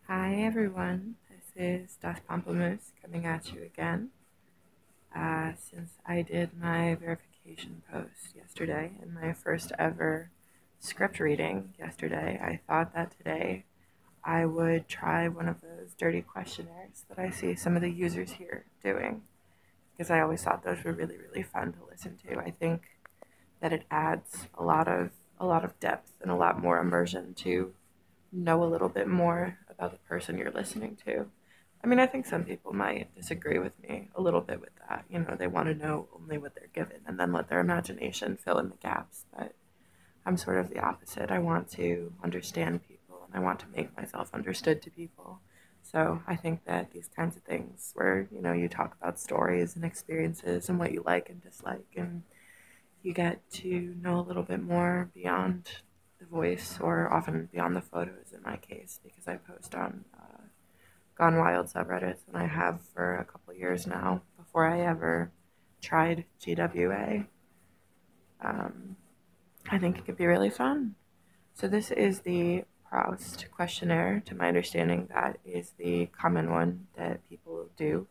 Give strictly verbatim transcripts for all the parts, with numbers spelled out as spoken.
Hi everyone, this is Das Pamplemousse coming at you again. Uh, since I did my verification post yesterday and my first ever script reading yesterday, I thought that today I would try one of those dirty questionnaires that I see some of the users here doing because I always thought those were really, really fun to listen to. I think that it adds a lot of a lot of depth and a lot more immersion to know a little bit more about the person you're listening to. I mean, I think some people might disagree with me a little bit with that. You know, they want to know only what they're given and then let their imagination fill in the gaps. But I'm sort of the opposite. I want to understand people and I want to make myself understood to people. So I think that these kinds of things where, you know, you talk about stories and experiences and what you like and dislike and you get to know a little bit more beyond the voice or often beyond the photos in my case because I post on uh, Gone Wild subreddits and I have for a couple years now before I ever tried G W A. Um, I think it could be really fun. So this is the Proust questionnaire. To my understanding, that is the common one that people do.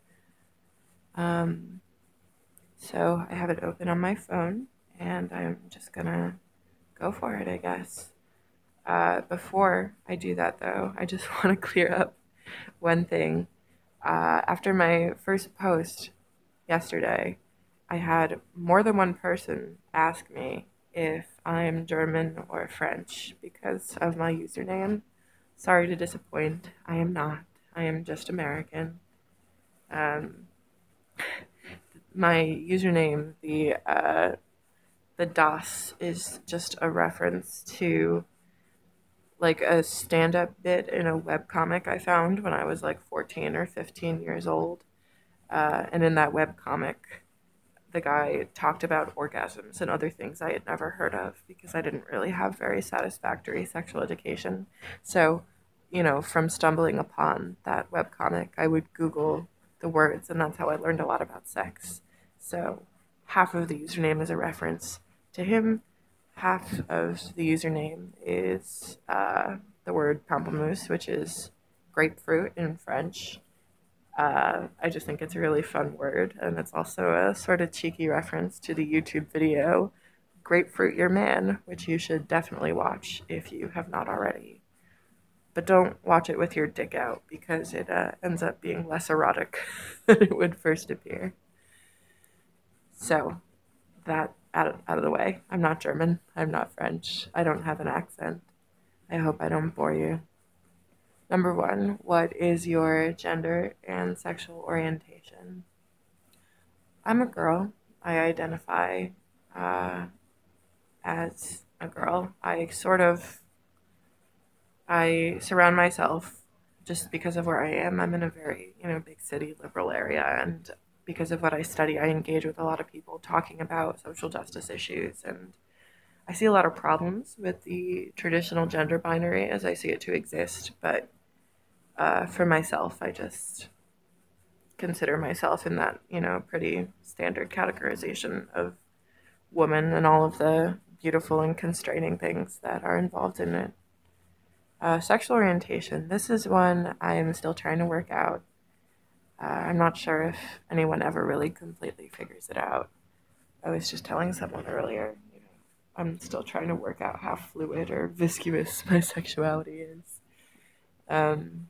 Um, so I have it open on my phone and I'm just gonna go for it, I guess. Uh, before I do that, though, I just want to clear up one thing. Uh, after my first post yesterday, I had more than one person ask me if I'm German or French because of my username. Sorry to disappoint. I am not. I am just American. Um, my username, the uh, the DOS, is just a reference to like a stand up bit in a web comic I found when I was like fourteen or fifteen years old. Uh, and in that web comic, the guy talked about orgasms and other things I had never heard of because I didn't really have very satisfactory sexual education. So, you know, from stumbling upon that web comic, I would Google the words, and that's how I learned a lot about sex. So, half of the username is a reference to him, half of the username is uh, the word pamplemousse, which is grapefruit in French. uh, I just think it's a really fun word, and it's also a sort of cheeky reference to the YouTube video Grapefruit Your Man, which you should definitely watch if you have not already. But don't watch it with your dick out because it uh, ends up being less erotic than it would first appear. So, that out of, out of the way. I'm not German. I'm not French. I don't have an accent. I hope I don't bore you. Number one, what is your gender and sexual orientation? I'm a girl. I identify uh, as a girl. I sort of I surround myself just because of where I am. I'm in a very you know big city liberal area, and because of what I study, I engage with a lot of people talking about social justice issues, and I see a lot of problems with the traditional gender binary as I see it to exist. But uh, for myself, I just consider myself in that you know pretty standard categorization of woman and all of the beautiful and constraining things that are involved in it. Uh, sexual orientation. This is one I'm still trying to work out. Uh, I'm not sure if anyone ever really completely figures it out. I was just telling someone earlier, you know, I'm still trying to work out how fluid or viscous my sexuality is. Um,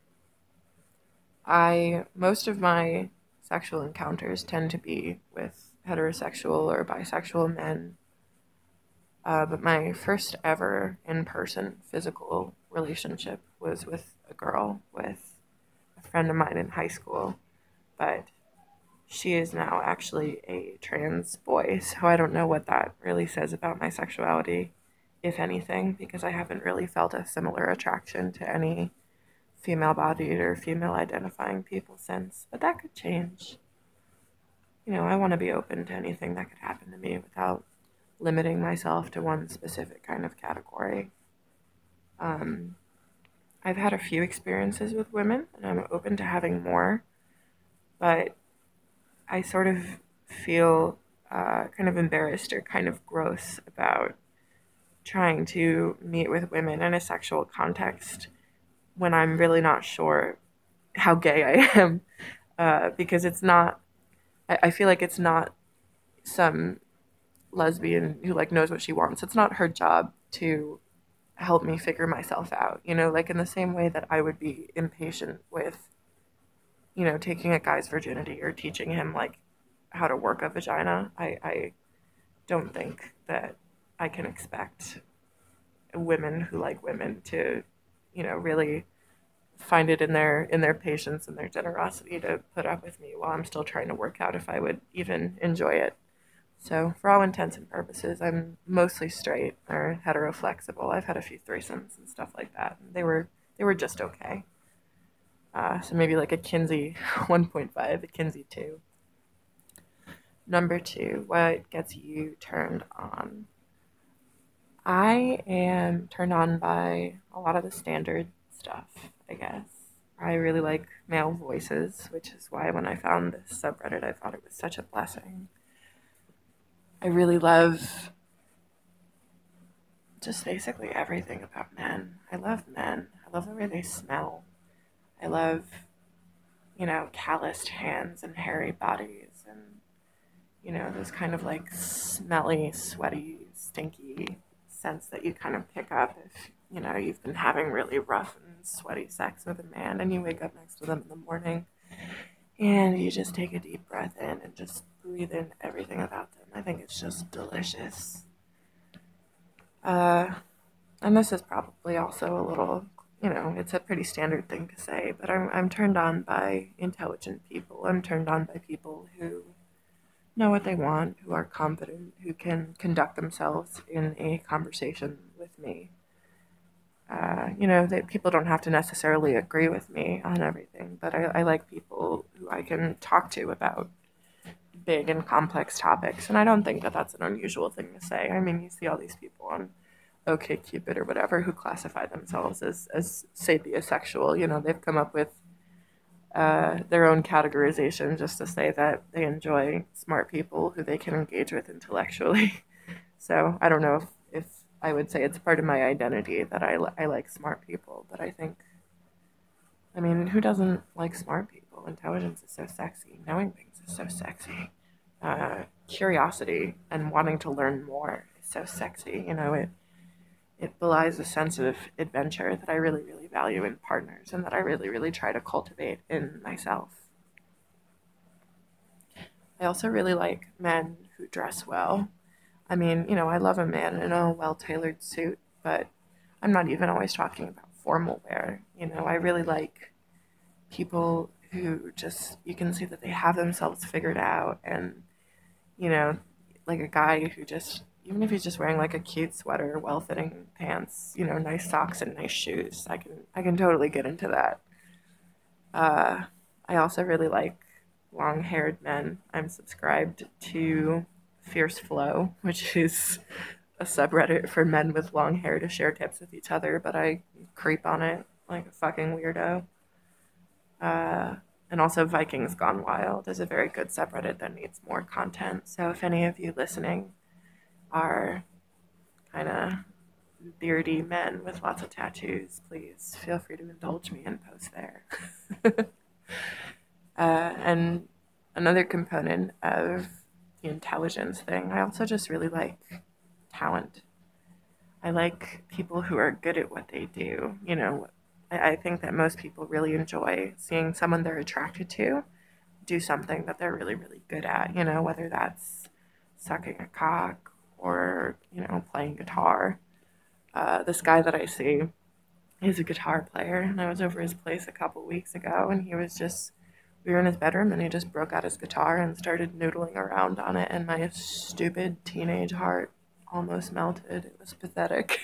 I most of my sexual encounters tend to be with heterosexual or bisexual men. Uh, but my first ever in person physical relationship was with a girl, with a friend of mine in high school. But she is now actually a trans boy, so I don't know what that really says about my sexuality, if anything, because I haven't really felt a similar attraction to any female bodied or female identifying people since. But that could change. You know, I want to be open to anything that could happen to me without limiting myself to one specific kind of category. Um, I've had a few experiences with women, and I'm open to having more, but I sort of feel uh, kind of embarrassed or kind of gross about trying to meet with women in a sexual context when I'm really not sure how gay I am, uh, because it's not, I, I feel like it's not some lesbian who like knows what she wants. It's not her job to help me figure myself out, you know, like in the same way that I would be impatient with, you know, taking a guy's virginity or teaching him like how to work a vagina. I, I don't think that I can expect women who like women to, you know, really find it in their in their patience and their generosity to put up with me while I'm still trying to work out if I would even enjoy it. So, for all intents and purposes, I'm mostly straight or hetero-flexible. I've had a few threesomes and stuff like that. And they were they were just okay. Uh, so maybe like a Kinsey one point five, a Kinsey two. Number two, what gets you turned on? I am turned on by a lot of the standard stuff, I guess. I really like male voices, which is why when I found this subreddit, I thought it was such a blessing. I really love just basically everything about men. I love men. I love the way they smell. I love, you know, calloused hands and hairy bodies and, you know, those kind of like smelly, sweaty, stinky scents that you kind of pick up if, you know, you've been having really rough and sweaty sex with a man and you wake up next to them in the morning and you just take a deep breath in and just breathe in everything about them. I think it's just delicious. Uh, and this is probably also a little, you know, it's a pretty standard thing to say, but I'm, I'm turned on by intelligent people. I'm turned on by people who know what they want, who are competent, who can conduct themselves in a conversation with me. Uh, you know, that people don't have to necessarily agree with me on everything, but I, I like people who I can talk to about big and complex topics. And I don't think that that's an unusual thing to say. I mean, you see all these people on OkCupid or whatever who classify themselves as, as sapiosexual. You know, they've come up with uh, their own categorization just to say that they enjoy smart people who they can engage with intellectually. So I don't know if, if I would say it's part of my identity that I, I like smart people, but I think, I mean, who doesn't like smart people? Intelligence is so sexy. Knowing things is so sexy. Uh, curiosity and wanting to learn more is so sexy. You know, it it belies a sense of adventure that I really, really value in partners and that I really, really try to cultivate in myself. I also really like men who dress well. I mean, you know, I love a man in a well tailored suit, but I'm not even always talking about formal wear. You know, I really like people who just, you can see that they have themselves figured out and, you know, like a guy who just, even if he's just wearing like a cute sweater, well-fitting pants, you know, nice socks and nice shoes, I can I can totally get into that. Uh, I also really like long-haired men. I'm subscribed to Fierce Flow, which is a subreddit for men with long hair to share tips with each other, but I creep on it like a fucking weirdo. Uh, and also Vikings Gone Wild is a very good subreddit that needs more content. So if any of you listening are kind of beardy men with lots of tattoos, please feel free to indulge me and post there. uh, and another component of the intelligence thing, I also just really like talent. I like people who are good at what they do. You know, I, I think that most people really enjoy seeing someone they're attracted to do something that they're really, really good at, you know, whether that's sucking a cock or, you know, playing guitar. Uh, this guy that I see, he's a guitar player, and I was over his place a couple weeks ago, and he was just, we were in his bedroom, and he just broke out his guitar and started noodling around on it, and my stupid teenage heart almost melted. It was pathetic.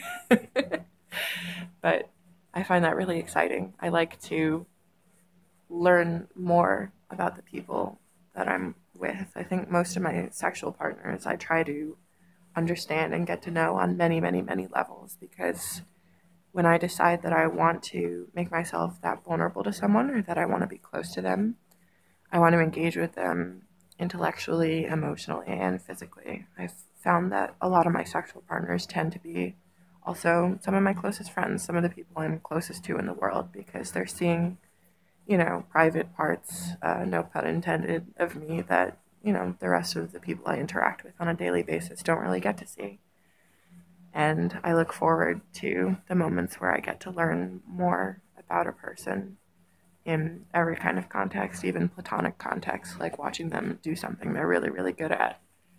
But I find that really exciting. I like to learn more about the people that I'm with. I think most of my sexual partners I try to understand and get to know on many, many, many levels because when I decide that I want to make myself that vulnerable to someone or that I want to be close to them, I want to engage with them intellectually, emotionally, and physically. I've found that a lot of my sexual partners tend to be also some of my closest friends, some of the people I'm closest to in the world, because they're seeing, you know, private parts, uh, no pun intended, of me that, you know, the rest of the people I interact with on a daily basis don't really get to see. And I look forward to the moments where I get to learn more about a person in every kind of context, even platonic context, like watching them do something they're really, really good at.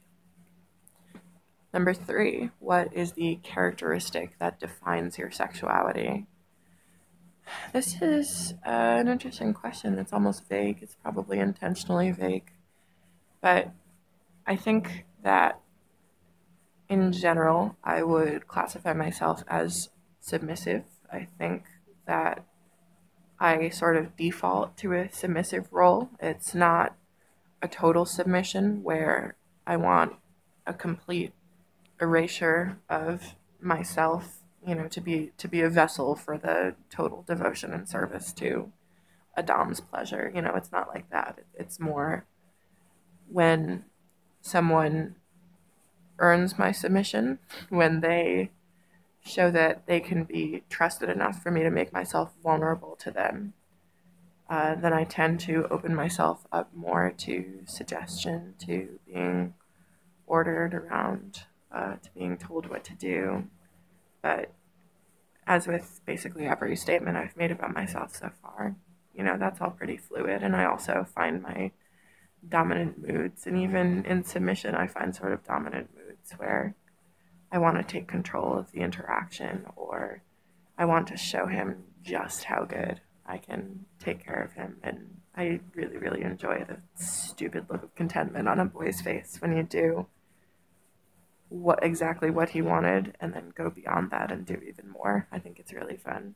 Number three, what is the characteristic that defines your sexuality? This is uh, an interesting question. It's almost vague. It's probably intentionally vague. But I think that in general, I would classify myself as submissive. I think that I sort of default to a submissive role. It's not a total submission where I want a complete erasure of myself, you know, to be to be a vessel for the total devotion and service to a dom's pleasure. You know, it's not like that. It's more when someone earns my submission, when they show that they can be trusted enough for me to make myself vulnerable to them, uh, then I tend to open myself up more to suggestion, to being ordered around, uh, to being told what to do. But as with basically every statement I've made about myself so far, you know, that's all pretty fluid. And I also find my dominant moods, and even in submission, I find sort of dominant moods where I want to take control of the interaction, or I want to show him just how good I can take care of him. And I really, really enjoy the stupid look of contentment on a boy's face when you do what exactly what he wanted and then go beyond that and do even more. I think it's really fun.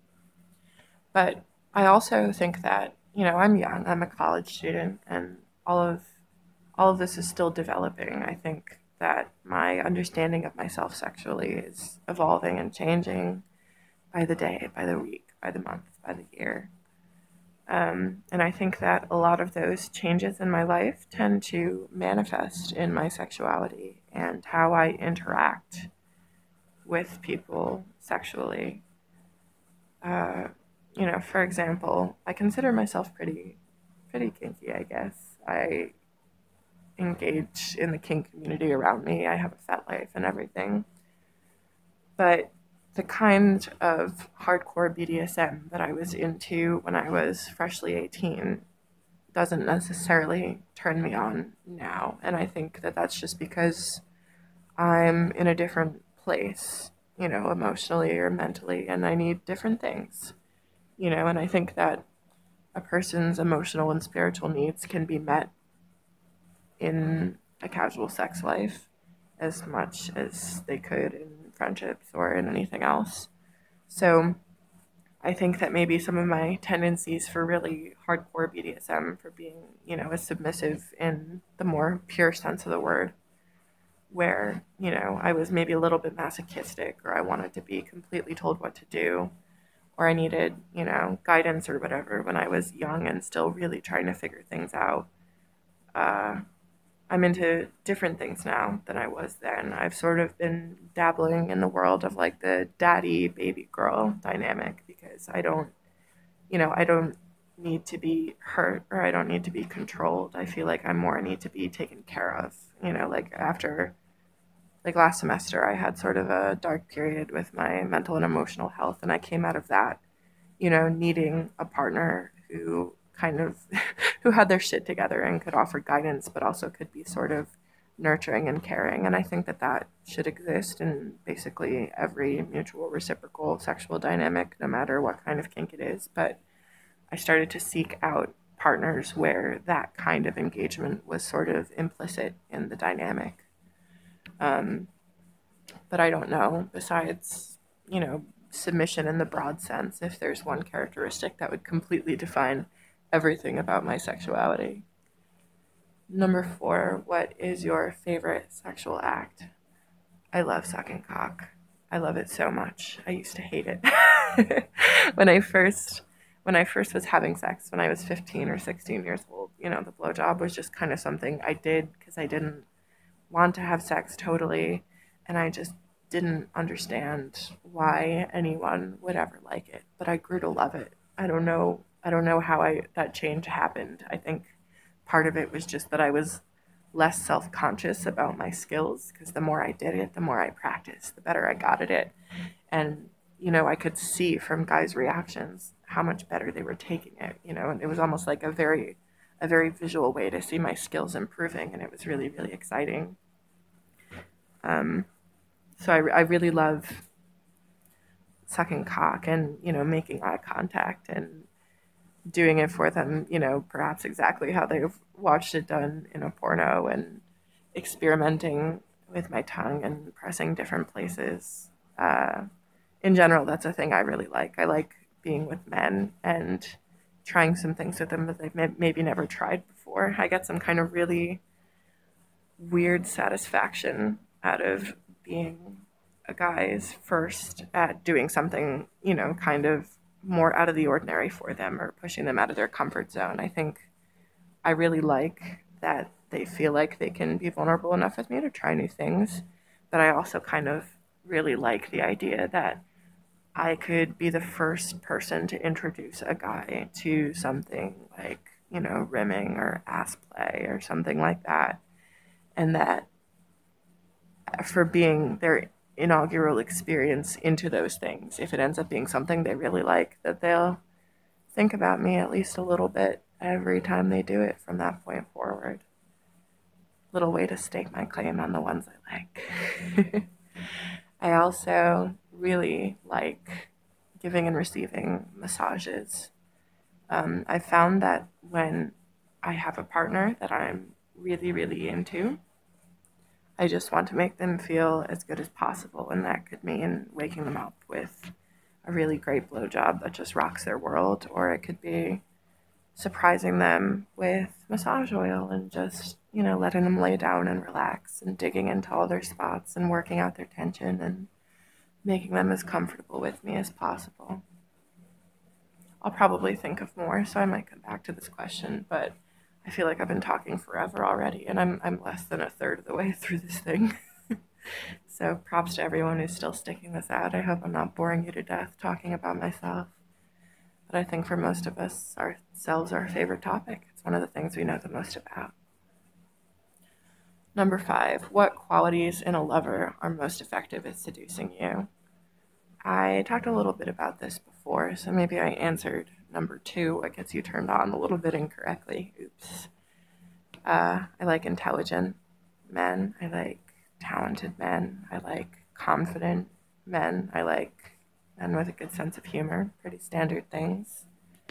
But I also think that, you know, I'm young, I'm a college student, and all of all of this is still developing. I think that my understanding of myself sexually is evolving and changing by the day, by the week, by the month, by the year. Um, and I think that a lot of those changes in my life tend to manifest in my sexuality and how I interact with people sexually. Uh, you know, for example, I consider myself pretty, pretty kinky, I guess. I engage in the kink community around me. I have a fat life and everything. But the kind of hardcore B D S M that I was into when I was freshly eighteen doesn't necessarily turn me on now. And I think that that's just because I'm in a different place, you know, emotionally or mentally, and I need different things, you know, and I think that a person's emotional and spiritual needs can be met in a casual sex life as much as they could in friendships or in anything else. So I think that maybe some of my tendencies for really hardcore B D S M, for being, you know, a submissive in the more pure sense of the word, where, you know, I was maybe a little bit masochistic, or I wanted to be completely told what to do, or I needed, you know, guidance or whatever when I was young and still really trying to figure things out. Uh, I'm into different things now than I was then. I've sort of been dabbling in the world of like the daddy baby girl dynamic, because I don't, you know, I don't need to be hurt, or I don't need to be controlled. I feel like I more need to be taken care of. You know, like after, like last semester, I had sort of a dark period with my mental and emotional health, and I came out of that, you know, needing a partner who kind of who had their shit together and could offer guidance, but also could be sort of nurturing and caring. And I think that that should exist in basically every mutual reciprocal sexual dynamic, no matter what kind of kink it is. But I started to seek out partners where that kind of engagement was sort of implicit in the dynamic. Um, but I don't know, besides, you know, submission in the broad sense, if there's one characteristic that would completely define everything about my sexuality. Number four, what is your favorite sexual act? I love sucking cock. I love it so much. I used to hate it. when I first when I first was having sex when I was fifteen or sixteen years old, you know, the blowjob was just kind of something I did because I didn't want to have sex totally, and I just didn't understand why anyone would ever like it, but I grew to love it. I don't know I don't know how I that change happened. I think part of it was just that I was less self-conscious about my skills because the more I did it, the more I practiced, the better I got at it. And you know, I could see from guys' reactions how much better they were taking it, you know, and it was almost like a very a very visual way to see my skills improving, and it was really really exciting. Um, so I, I really love sucking cock and you know making eye contact and doing it for them, you know, perhaps exactly how they've watched it done in a porno, and experimenting with my tongue and pressing different places. Uh, in general, that's a thing I really like. I like being with men and trying some things with them that they've may- maybe never tried before. I get some kind of really weird satisfaction out of being a guy's first at doing something, you know, kind of more out of the ordinary for them or pushing them out of their comfort zone. I think I really like that they feel like they can be vulnerable enough with me to try new things. But I also kind of really like the idea that I could be the first person to introduce a guy to something like, you know, rimming or ass play or something like that. And that for being their inaugural experience into those things, if it ends up being something they really like, that they'll think about me at least a little bit every time they do it from that point forward. Little way to stake my claim on the ones I like. I also really like giving and receiving massages. Um, I found that when I have a partner that I'm really, really into, I just want to make them feel as good as possible, and that could mean waking them up with a really great blowjob that just rocks their world, or it could be surprising them with massage oil and just, you know, letting them lay down and relax and digging into all their spots and working out their tension and making them as comfortable with me as possible. I'll probably think of more, so I might come back to this question, but I feel like I've been talking forever already, and I'm, I'm less than a third of the way through this thing. So props to everyone who's still sticking this out. I hope I'm not boring you to death talking about myself. But I think for most of us, ourselves are our favorite topic. It's one of the things we know the most about. Number five, what qualities in a lover are most effective at seducing you? I talked a little bit about this before, so maybe I answered number two, what gets you turned on, a little bit incorrectly. Oops. Uh, I like intelligent men. I like talented men. I like confident men. I like men with a good sense of humor. Pretty standard things.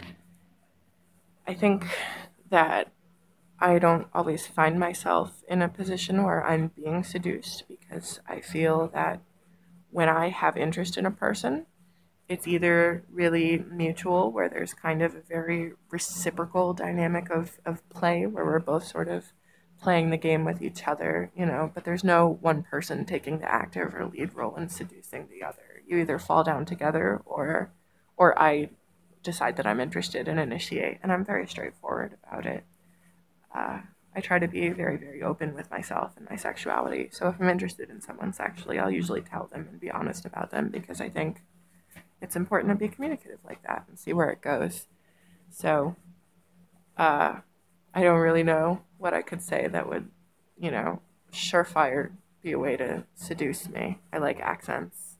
I think that I don't always find myself in a position where I'm being seduced because I feel that when I have interest in a person, it's either really mutual, where there's kind of a very reciprocal dynamic of, of play, where we're both sort of playing the game with each other, you know, but there's no one person taking the active or lead role in seducing the other. You either fall down together or or I decide that I'm interested and initiate, and I'm very straightforward about it. Uh, I try to be very, very open with myself and my sexuality. So if I'm interested in someone sexually, I'll usually tell them and be honest about them because I think it's important to be communicative like that and see where it goes. So uh, I don't really know what I could say that would, you know, surefire be a way to seduce me. I like accents.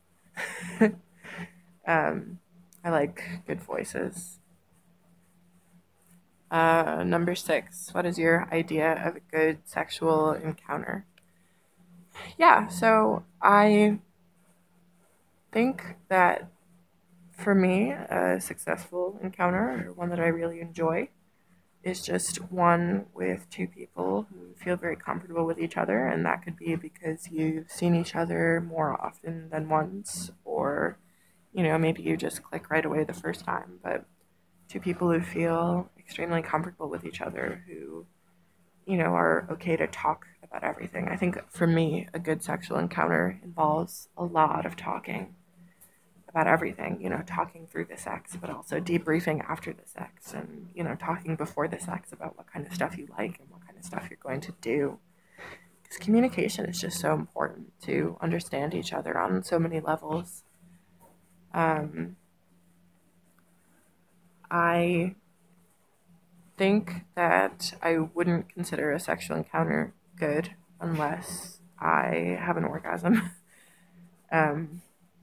um, I like good voices. Uh, number six, what is your idea of a good sexual encounter? Yeah, so I think that for me, a successful encounter, or one that I really enjoy, is just one with two people who feel very comfortable with each other, and that could be because you've seen each other more often than once, or you know, maybe you just click right away the first time, but two people who feel extremely comfortable with each other, who, you know, are okay to talk about everything. I think for me, a good sexual encounter involves a lot of talking about everything, you know, talking through the sex, but also debriefing after the sex, and, you know, talking before the sex about what kind of stuff you like and what kind of stuff you're going to do. communication is just so important to understand each other on so many levels. Um, I think that I wouldn't consider a sexual encounter good unless I have an orgasm. um,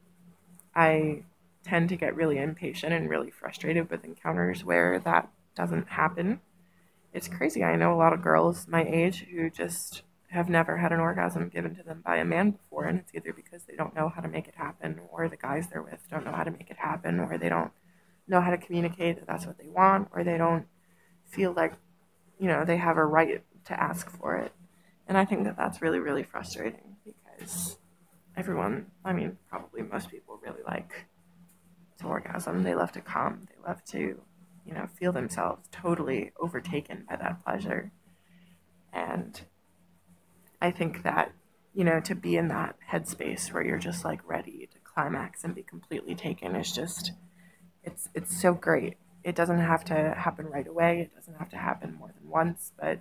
I tend to get really impatient and really frustrated with encounters where that doesn't happen. It's crazy. I know a lot of girls my age who just have never had an orgasm given to them by a man before, and it's either because they don't know how to make it happen, or the guys they're with don't know how to make it happen, or they don't know how to communicate that that's what they want, or they don't feel like, you know, they have a right to ask for it. And I think that that's really, really frustrating because everyone, I mean, probably most people really like to orgasm. They love to come. They love to, you know, feel themselves totally overtaken by that pleasure. And I think that, you know, to be in that headspace where you're just like ready to climax and be completely taken is just, it's it's so great. It doesn't have to happen right away. It doesn't have to happen more than once, but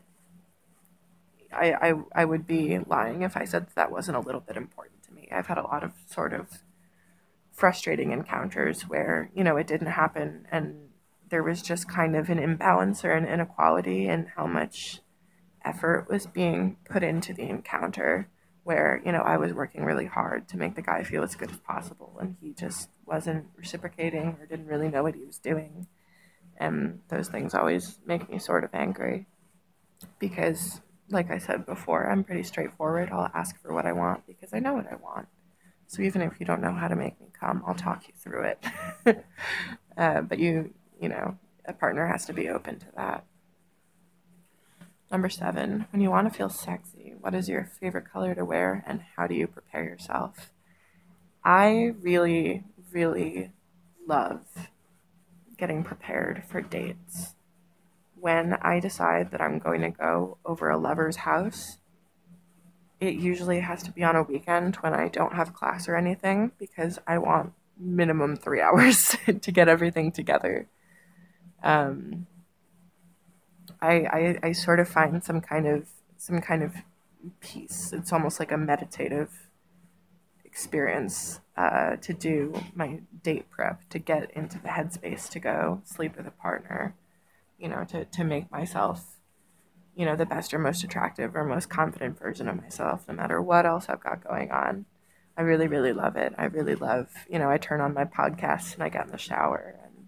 I, I, I would be lying if I said that, that wasn't a little bit important to me. I've had a lot of sort of frustrating encounters where, you know, it didn't happen and there was just kind of an imbalance or an inequality in how much effort was being put into the encounter, where, you know, I was working really hard to make the guy feel as good as possible and he just wasn't reciprocating or didn't really know what he was doing. And those things always make me sort of angry because, like I said before, I'm pretty straightforward. I'll ask for what I want because I know what I want. So even if you don't know how to make me come, I'll talk you through it. uh, but you, you know, a partner has to be open to that. Number seven, when you want to feel sexy, what is your favorite color to wear and how do you prepare yourself? I really, really love getting prepared for dates. When I decide that I'm going to go over a lover's house, it usually has to be on a weekend when I don't have class or anything because I want minimum three hours to get everything together. Um, I, I I sort of find some kind of some kind of peace. It's almost like a meditative experience uh, to do my date prep, to get into the headspace to go sleep with a partner, you know, to, to make myself, you know, the best or most attractive or most confident version of myself, no matter what else I've got going on. I really, really love it. I really love, you know, I turn on my podcast and I get in the shower and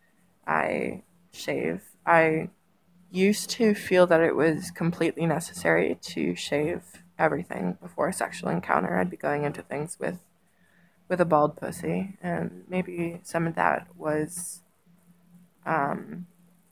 I shave. I used to feel that it was completely necessary to shave everything before a sexual encounter. I'd be going into things with with a bald pussy, and maybe some of that was um,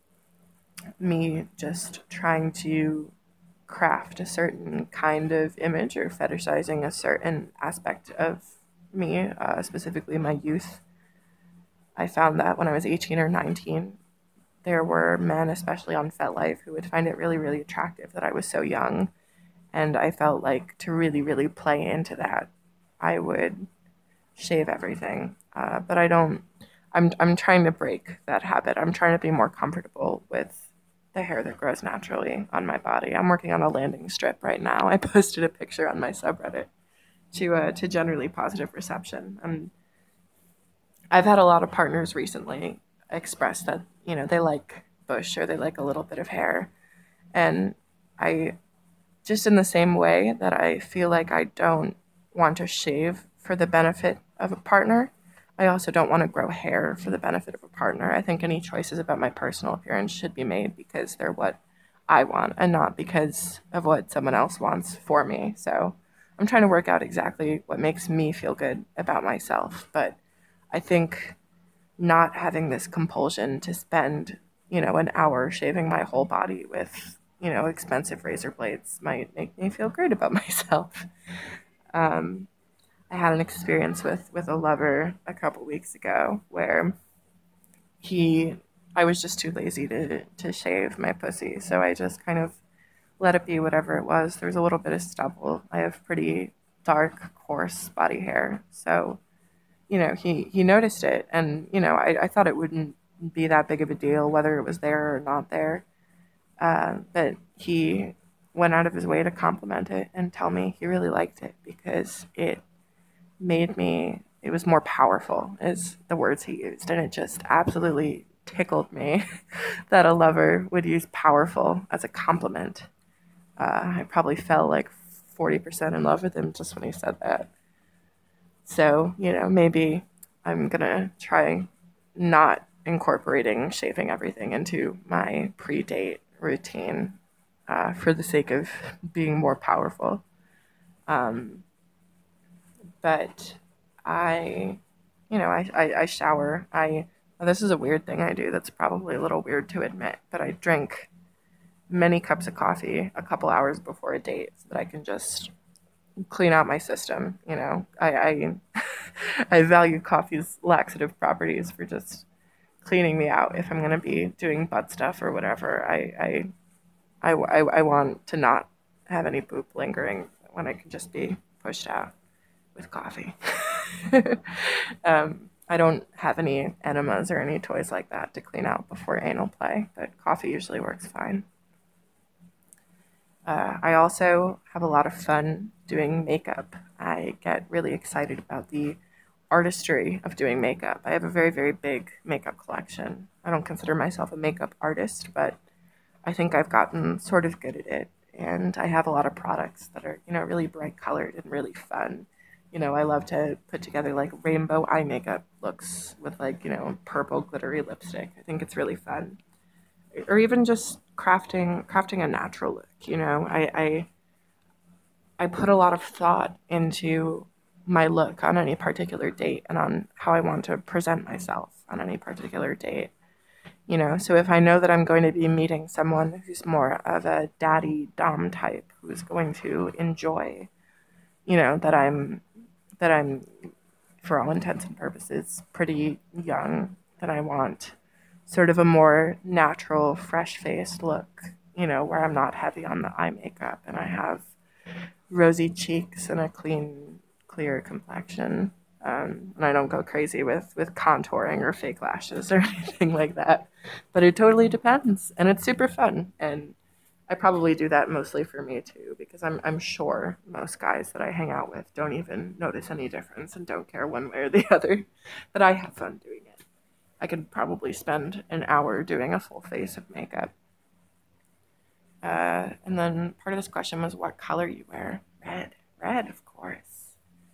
me just trying to craft a certain kind of image or fetishizing a certain aspect of me, uh, specifically my youth. I found that when I was eighteen or nineteen, there were men, especially on FetLife, who would find it really, really attractive that I was so young. And I felt like to really, really play into that, I would shave everything. Uh, but I don't, I'm, I'm trying to break that habit. I'm trying to be more comfortable with the hair that grows naturally on my body. I'm working on a landing strip right now. I posted a picture on my subreddit to, uh, to generally positive reception. And I've had a lot of partners recently express that, you know, they like bush or they like a little bit of hair. And I, just in the same way that I feel like I don't want to shave for the benefit of a partner, I also don't want to grow hair for the benefit of a partner. I think any choices about my personal appearance should be made because they're what I want and not because of what someone else wants for me. So I'm trying to work out exactly what makes me feel good about myself. But I think not having this compulsion to spend, you know, an hour shaving my whole body with, you know, expensive razor blades might make me feel great about myself. Um, I had an experience with with a lover a couple weeks ago where he, I was just too lazy to to shave my pussy, so I just kind of let it be whatever it was. There was a little bit of stubble. I have pretty dark, coarse body hair, so you know, he, he noticed it. And, you know, I, I thought it wouldn't be that big of a deal whether it was there or not there. Uh, but he went out of his way to compliment it and tell me he really liked it because it made me, it was more powerful, is the words he used. And it just absolutely tickled me that a lover would use powerful as a compliment. Uh, I probably fell like forty percent in love with him just when he said that. So, you know, maybe I'm gonna try not incorporating shaving everything into my pre date routine uh, for the sake of being more powerful. Um, but I, you know, I, I, I shower. I, well, this is a weird thing I do that's probably a little weird to admit, but I drink many cups of coffee a couple hours before a date so that I can just clean out my system. You know, I, I, I value coffee's laxative properties for just cleaning me out if I'm going to be doing butt stuff or whatever. I, I, I, I, I want to not have any poop lingering when I can just be pushed out with coffee. um, I don't have any enemas or any toys like that to clean out before anal play, but coffee usually works fine. Uh, I also have a lot of fun doing makeup. I get really excited about the artistry of doing makeup. I have a very, very big makeup collection. I don't consider myself a makeup artist, but I think I've gotten sort of good at it. And I have a lot of products that are, you know, really bright colored and really fun. You know, I love to put together like rainbow eye makeup looks with like, you know, purple glittery lipstick. I think it's really fun. Or even just crafting crafting a natural look, you know. I I, I put a lot of thought into my look on any particular date and on how I want to present myself on any particular date. You know, so if I know that I'm going to be meeting someone who's more of a daddy dom type who's going to enjoy, you know, that I'm that I'm for all intents and purposes pretty young, then I want sort of a more natural, fresh-faced look, you know, where I'm not heavy on the eye makeup and I have rosy cheeks and a clean, clear complexion. Um, and I don't go crazy with, with contouring or fake lashes or anything like that. But it totally depends. And it's super fun. And I probably do that mostly for me too, because I'm, I'm sure most guys that I hang out with don't even notice any difference and don't care one way or the other. But I have fun doing it. I could probably spend an hour doing a full face of makeup. Uh, and then part of this question was what color you wear. Red. Red, of course.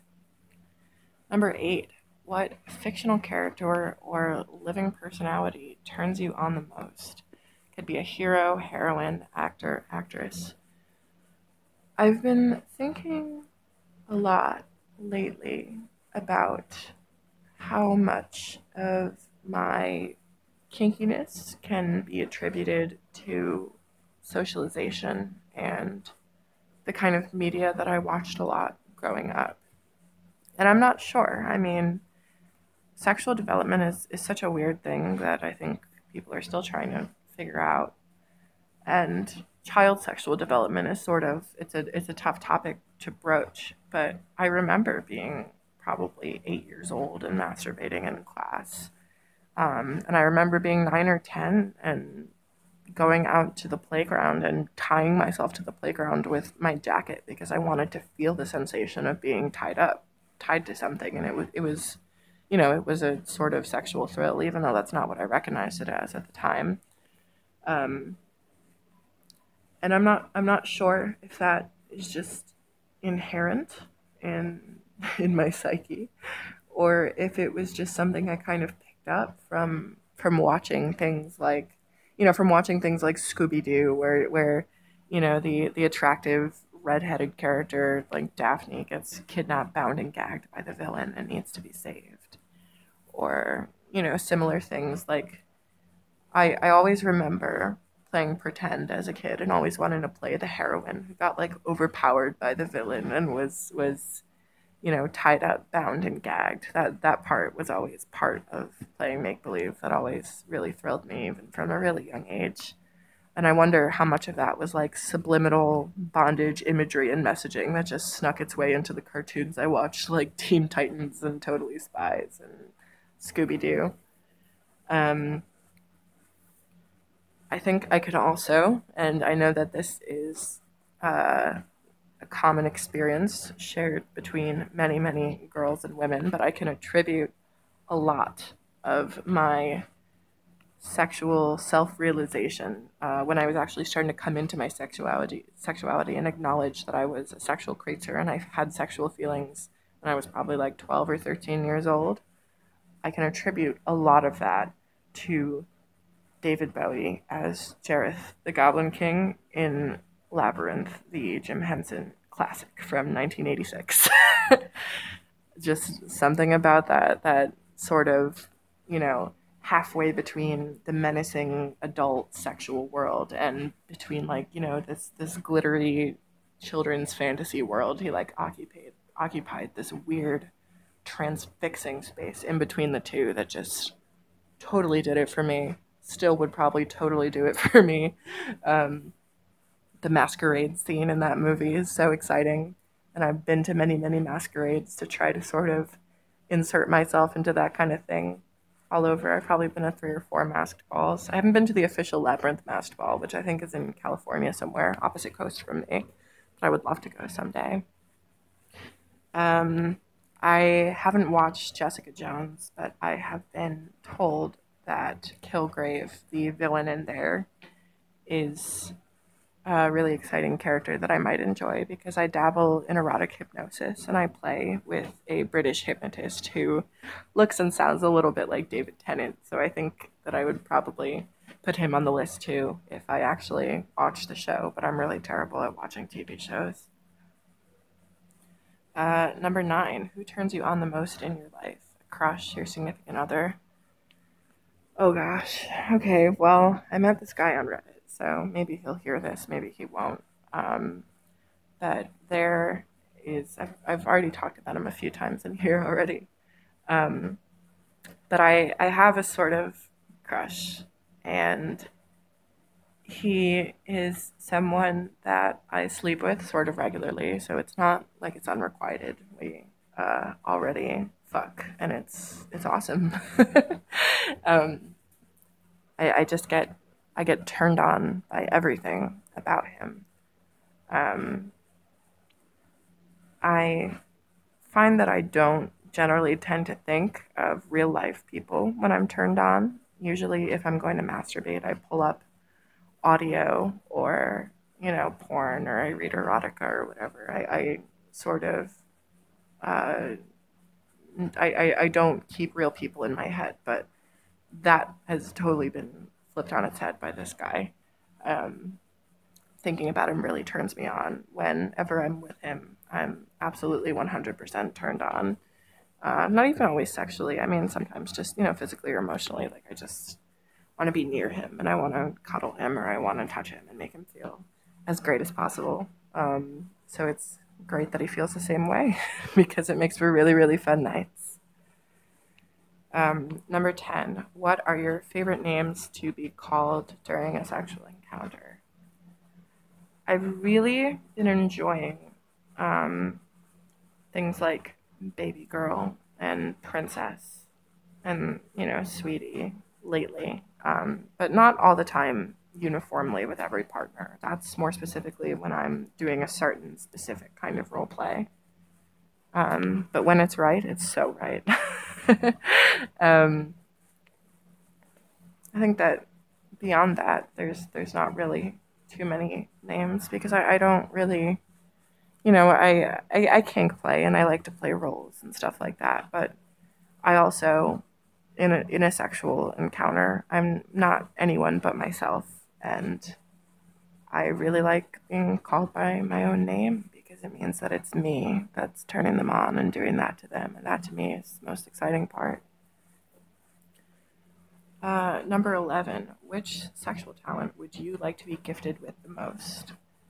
Number eight. What fictional character or living personality turns you on the most? Could be a hero, heroine, actor, actress. I've been thinking a lot lately about how much of my kinkiness can be attributed to socialization and the kind of media that I watched a lot growing up. And I'm not sure. I mean, sexual development is, is such a weird thing that I think people are still trying to figure out. And child sexual development is sort of it's a it's a tough topic to broach, but I remember being probably eight years old and masturbating in class. Um, and I remember being nine or ten and going out to the playground and tying myself to the playground with my jacket because I wanted to feel the sensation of being tied up, tied to something. And it was, it was, you know, it was a sort of sexual thrill, even though that's not what I recognized it as at the time. Um, and I'm not, I'm not sure if that is just inherent in in my psyche, or if it was just something I kind of picked up from from watching things like, you know, from watching things like Scooby Doo, where where you know the the attractive redheaded character like Daphne gets kidnapped, bound, and gagged by the villain and needs to be saved, or you know similar things like I I always remember playing pretend as a kid and always wanting to play the heroine who got like overpowered by the villain and was was you know, tied up, bound, and gagged. That that part was always part of playing make believe. That always really thrilled me, even from a really young age. And I wonder how much of that was like subliminal bondage imagery and messaging that just snuck its way into the cartoons I watched, like Teen Titans and Totally Spies and Scooby Doo. Um, I think I could also, and I know that this is uh, a common experience shared between many, many girls and women, but I can attribute a lot of my sexual self-realization uh, when I was actually starting to come into my sexuality, sexuality and acknowledge that I was a sexual creature and I had sexual feelings when I was probably like twelve or thirteen years old. I can attribute a lot of that to David Bowie as Jareth the Goblin King in Labyrinth, the Jim Henson classic from nineteen eighty-six. Just something about that that sort of, you know, halfway between the menacing adult sexual world and between like, you know, this this glittery children's fantasy world. He like occupied occupied this weird transfixing space in between the two that just totally did it for me. Still would probably totally do it for me. Um, the masquerade scene in that movie is so exciting. And I've been to many, many masquerades to try to sort of insert myself into that kind of thing all over. I've probably been to three or four masked balls. I haven't been to the official Labyrinth masked ball, which I think is in California somewhere, opposite coast from me. But I would love to go someday. Um, I haven't watched Jessica Jones, but I have been told that Kilgrave, the villain in there, is a really exciting character that I might enjoy because I dabble in erotic hypnosis and I play with a British hypnotist who looks and sounds a little bit like David Tennant. So I think that I would probably put him on the list too if I actually watch the show, but I'm really terrible at watching T V shows. Uh, number nine, who turns you on the most in your life? A crush, your significant other? Oh gosh. Okay, well, I met this guy on Reddit, so maybe he'll hear this, maybe he won't. Um, but there is, I've, I've already talked about him a few times in here already. Um, but I, I have a sort of crush, and he is someone that I sleep with sort of regularly, so it's not like it's unrequited. We uh, already fuck, and it's it's awesome. um, I, I just get I get turned on by everything about him. Um, I find that I don't generally tend to think of real life people when I'm turned on. Usually, if I'm going to masturbate, I pull up audio or, you know, porn or I read erotica or whatever. I, I sort of, uh, I, I, I don't keep real people in my head, but that has totally been flipped on its head by this guy. Um, Thinking about him really turns me on. Whenever I'm with him, I'm absolutely one hundred percent turned on. Uh, not even always sexually. I mean, sometimes just, you know, physically or emotionally. Like, I just want to be near him and I want to cuddle him or I want to touch him and make him feel as great as possible. Um, so it's great that he feels the same way because it makes for really, really fun nights. Um, number ten, what are your favorite names to be called during a sexual encounter? I've really been enjoying um, things like baby girl and princess and, you know, sweetie lately, um, but not all the time uniformly with every partner. That's more specifically when I'm doing a certain specific kind of role play. Um, but when it's right, it's so right. um, I think that beyond that, there's there's not really too many names because I, I don't really, you know, I, I I kink play and I like to play roles and stuff like that. But I also, in a in a sexual encounter, I'm not anyone but myself, and I really like being called by my own name because it means that it's me that's turning them on and doing that to them, and that to me is the most exciting part. Uh, number eleven, which sexual talent would you like to be gifted with the most?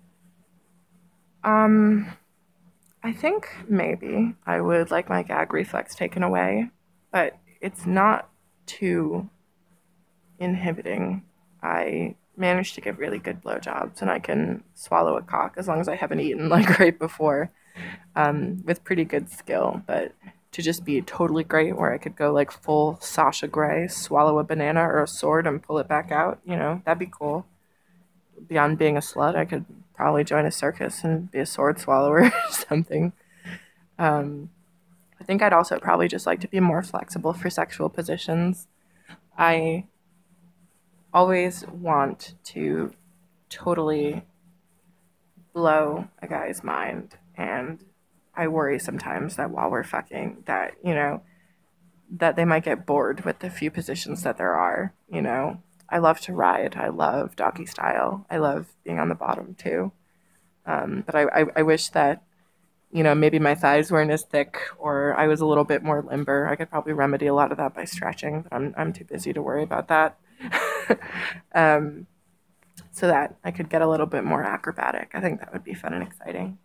Um, I think maybe I would like my gag reflex taken away, but it's not too inhibiting. I managed to give really good blowjobs and I can swallow a cock as long as I haven't eaten like right before, um, with pretty good skill. But to just be totally great where I could go like full Sasha Grey, swallow a banana or a sword and pull it back out, you know, that'd be cool. beyond being a slut, I could probably join a circus and be a sword swallower or something. Um, I think I'd also probably just like to be more flexible for sexual positions. I always want to totally blow a guy's mind, and I worry sometimes that while we're fucking, that, you know, that they might get bored with the few positions that there are, you know. I love to ride. I love doggy style. I love being on the bottom too. Um, but I, I, I wish that, you know, maybe my thighs weren't as thick or I was a little bit more limber. I could probably remedy a lot of that by stretching, but I'm, I'm too busy to worry about that. um, so that I could get a little bit more acrobatic. I think that would be fun and exciting.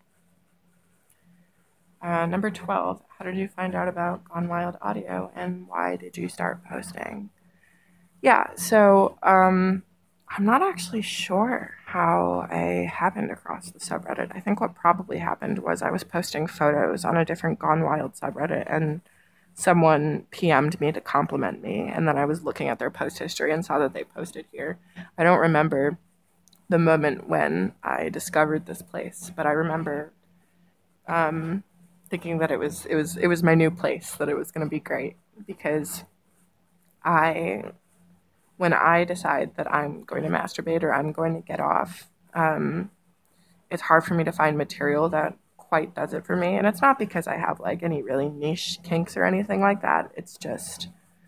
Uh, number twelve, how did you find out about Gone Wild Audio and why did you start posting? Yeah, so um, I'm not actually sure how I happened across the subreddit. I think what probably happened was I was posting photos on a different Gone Wild subreddit and someone P M'd me to compliment me, and then I was looking at their post history and saw that they posted here. I don't remember the moment when I discovered this place, but I remember um, thinking that it was it was it was my new place, that it was going to be great because I when I decide that I'm going to masturbate or I'm going to get off, um, it's hard for me to find material that quite does it for me. And it's not because I have like any really niche kinks or anything like that. It's just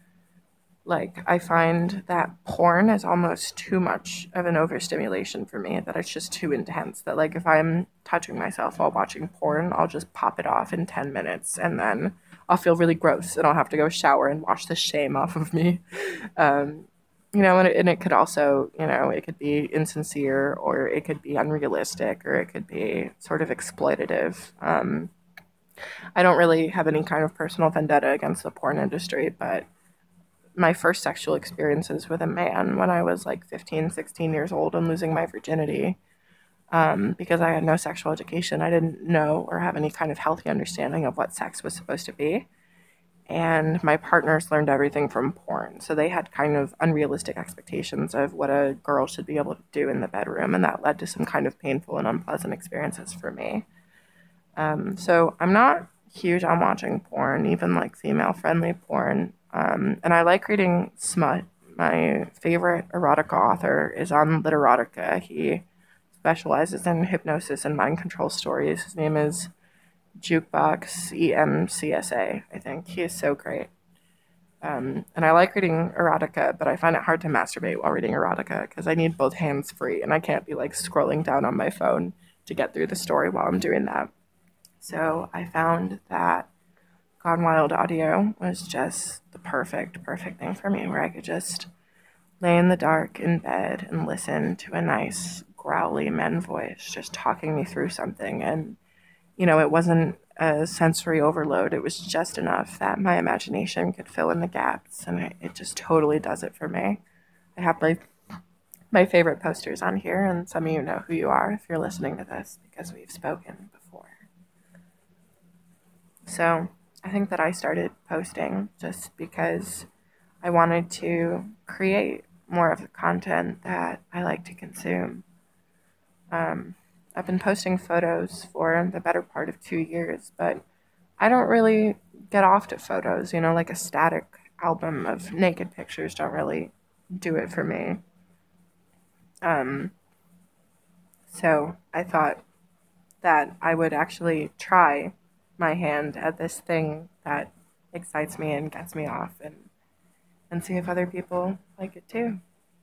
like I find that porn is almost too much of an overstimulation for me, that it's just too intense. That like if I'm touching myself while watching porn, I'll just pop it off in ten minutes and then I'll feel really gross and I'll have to go shower and wash the shame off of me. Um, you know, and it, and it could also, you know, it could be insincere or it could be unrealistic or it could be sort of exploitative. Um, I don't really have any kind of personal vendetta against the porn industry, but my first sexual experiences with a man when I was like fifteen, sixteen years old and losing my virginity, um, because I had no sexual education. I didn't know or have any kind of healthy understanding of what sex was supposed to be. And my partners learned everything from porn. So they had kind of unrealistic expectations of what a girl should be able to do in the bedroom. And that led to some kind of painful and unpleasant experiences for me. Um, so I'm not huge on watching porn, even like female friendly porn. Um, and I like reading smut. My favorite erotica author is on Literotica. He specializes in hypnosis and mind control stories. His name is Jukebox E M C S A, I think. He is so great. Um, and I like reading erotica, but I find it hard to masturbate while reading erotica because I need both hands free and I can't be like scrolling down on my phone to get through the story while I'm doing that. So I found that Gone Wild Audio was just the perfect, perfect thing for me, where I could just lay in the dark in bed and listen to a nice, growly men voice just talking me through something. And, you know, it wasn't a sensory overload. It was just enough that my imagination could fill in the gaps. And it, it just totally does it for me. I have my, my favorite posters on here, and some of you know who you are if you're listening to this because we've spoken before. So I think that I started posting just because I wanted to create more of the content that I like to consume. Um, I've been posting photos for the better part of two years, but I don't really get off to photos, you know, like a static album of naked pictures don't really do it for me. Um, so I thought that I would actually try my hand at this thing that excites me and gets me off, and and see if other people like it too.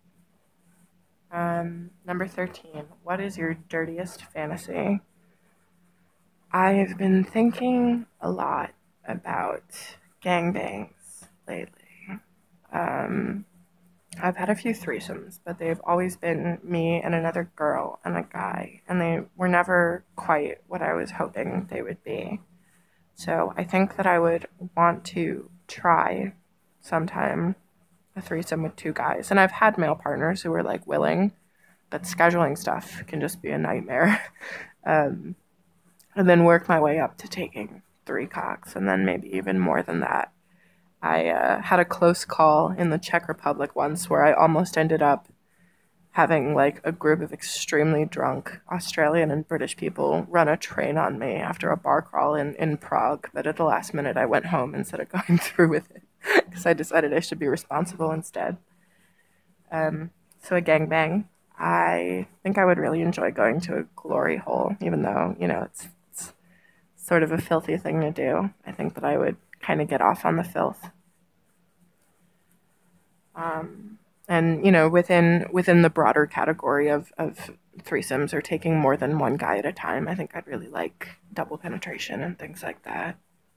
Um, number thirteen, what is your dirtiest fantasy? I've been thinking a lot about gangbangs lately. Um, I've had a few threesomes, but they've always been me and another girl and a guy, and they were never quite what I was hoping they would be. So I think that I would want to try sometime a threesome with two guys. And I've had male partners who were like willing, but scheduling stuff can just be a nightmare. um, and then work my way up to taking three cocks, and then maybe even more than that. I uh, had a close call in the Czech Republic once where I almost ended up having like a group of extremely drunk Australian and British people run a train on me after a bar crawl in, in Prague. But at the last minute, I went home instead of going through with it because I decided I should be responsible instead. Um, so a gangbang. I think I would really enjoy going to a glory hole, even though, you know, it's, it's sort of a filthy thing to do. I think that I would kind of get off on the filth. Um, and you know, within within the broader category of, of threesomes or taking more than one guy at a time, I think I'd really like double penetration and things like that.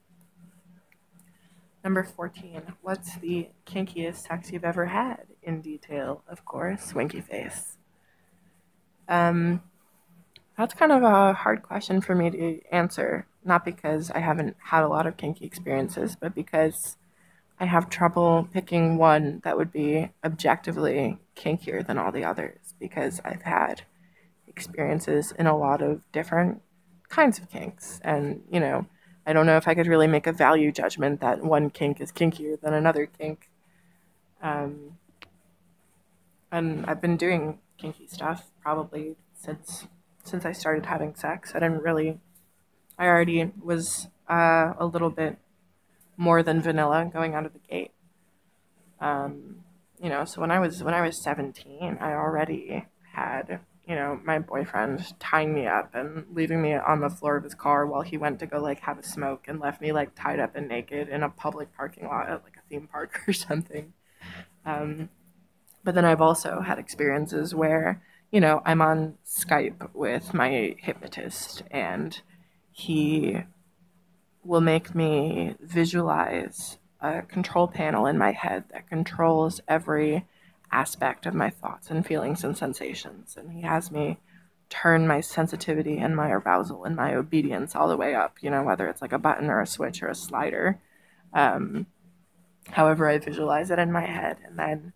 Number fourteen, what's the kinkiest sex you've ever had? In detail, of course, winky face. Um, that's kind of a hard question for me to answer, not because I haven't had a lot of kinky experiences, but because I have trouble picking one that would be objectively kinkier than all the others because I've had experiences in a lot of different kinds of kinks. And, you know, I don't know if I could really make a value judgment that one kink is kinkier than another kink. Um, and I've been doing kinky stuff probably since since I started having sex. I didn't really, I already was uh, a little bit more than vanilla going out of the gate. Um, you know, so when I was when I was seventeen, I already had, you know, my boyfriend tying me up and leaving me on the floor of his car while he went to go like have a smoke and left me like tied up and naked in a public parking lot at like a theme park or something. Um, but then I've also had experiences where, you know, I'm on Skype with my hypnotist and he will make me visualize a control panel in my head that controls every aspect of my thoughts and feelings and sensations. And he has me turn my sensitivity and my arousal and my obedience all the way up, you know, whether it's like a button or a switch or a slider, um, however I visualize it in my head. And then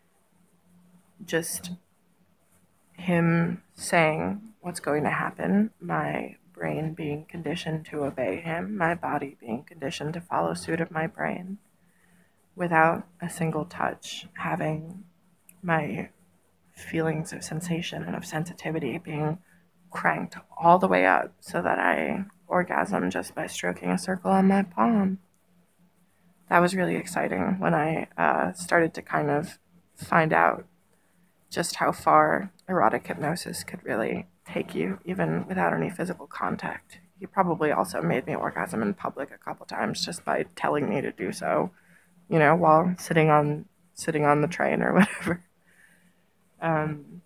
just him saying what's going to happen, my brain being conditioned to obey him, my body being conditioned to follow suit of my brain, without a single touch, having my feelings of sensation and of sensitivity being cranked all the way up so that I orgasm just by stroking a circle on my palm. That was really exciting when I uh, started to kind of find out just how far erotic hypnosis could really take you, even without any physical contact. He probably also made me orgasm in public a couple times just by telling me to do so, you know, while sitting on sitting on the train or whatever. Um,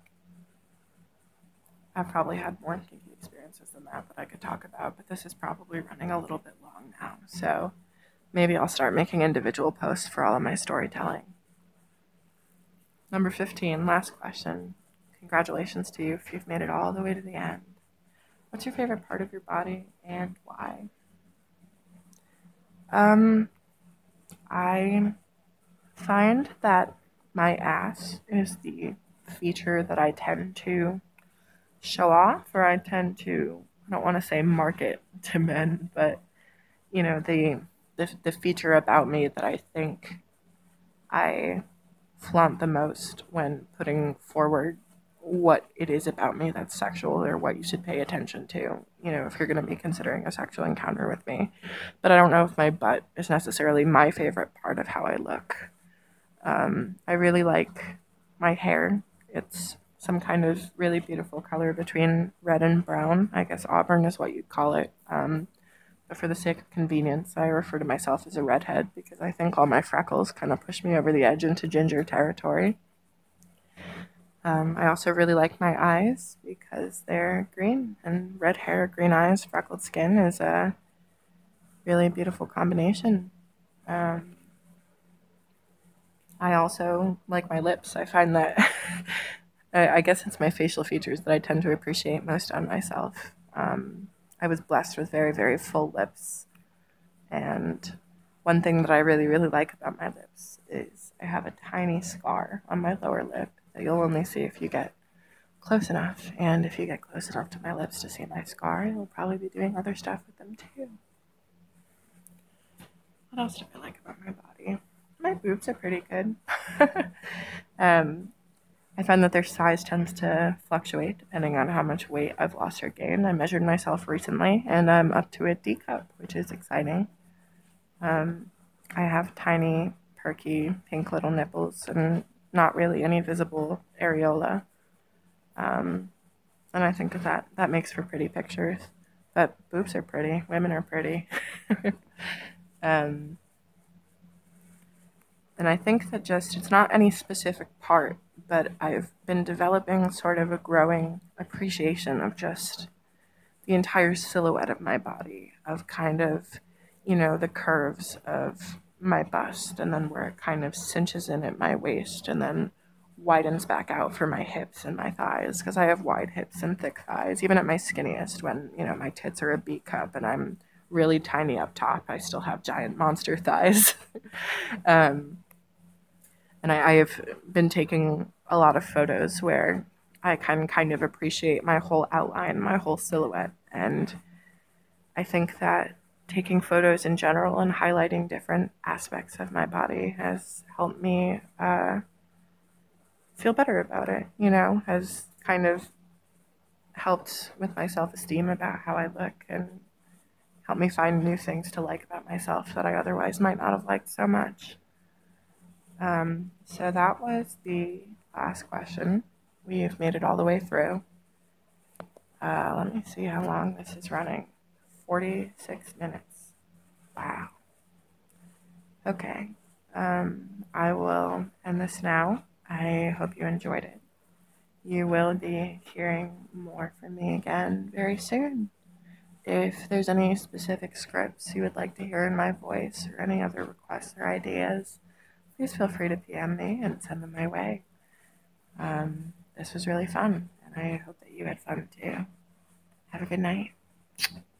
I've probably had more kinky experiences than that that I could talk about, but this is probably running a little bit long now. So maybe I'll start making individual posts for all of my storytelling. Number fifteen, last question. Congratulations to you if you've made it all the way to the end. What's your favorite part of your body and why? Um, I find that my ass is the feature that I tend to show off, or I tend to, I don't want to say market to men, but, you know, the, the, the feature about me that I think I flaunt the most when putting forward what it is about me that's sexual or what you should pay attention to, you know, if you're going to be considering a sexual encounter with me. But I don't know if my butt is necessarily my favorite part of how I look. Um, I really like my hair. It's some kind of really beautiful color between red and brown. I guess auburn is what you'd call it. Um, but for the sake of convenience, I refer to myself as a redhead because I think all my freckles kind of push me over the edge into ginger territory. Um, I also really like my eyes because they're green, and red hair, green eyes, freckled skin is a really beautiful combination. Um, I also like my lips. I find that, I, I guess it's my facial features that I tend to appreciate most on myself. Um, I was blessed with very, very full lips. And one thing that I really, really like about my lips is I have a tiny scar on my lower lip that you'll only see if you get close enough. And if you get close enough to my lips to see my scar, you'll probably be doing other stuff with them too. What else do I like about my body? My boobs are pretty good. um, I find that their size tends to fluctuate depending on how much weight I've lost or gained. I measured myself recently and I'm up to a D cup, which is exciting. Um, I have tiny, perky, pink little nipples and not really any visible areola. Um, and I think that, that that makes for pretty pictures. But boobs are pretty, women are pretty. um, And I think that just, it's not any specific part, but I've been developing sort of a growing appreciation of just the entire silhouette of my body, of kind of, you know, the curves of my bust, and then where it kind of cinches in at my waist and then widens back out for my hips and my thighs, because I have wide hips and thick thighs, even at my skinniest, when, you know, my tits are a B cup and I'm really tiny up top, I still have giant monster thighs. um, and I, I have been taking a lot of photos where I can kind of appreciate my whole outline, my whole silhouette. And I think that taking photos in general and highlighting different aspects of my body has helped me uh, feel better about it, you know, has kind of helped with my self esteem about how I look and helped me find new things to like about myself that I otherwise might not have liked so much. Um, so that was the last question. We've made it all the way through. Uh, let me see how long this is running. forty-six minutes. Wow. Okay. Um, I will end this now. I hope you enjoyed it. You will be hearing more from me again very soon. If there's any specific scripts you would like to hear in my voice or any other requests or ideas, please feel free to P M me and send them my way. Um, this was really fun, and I hope that you had fun too. Have a good night.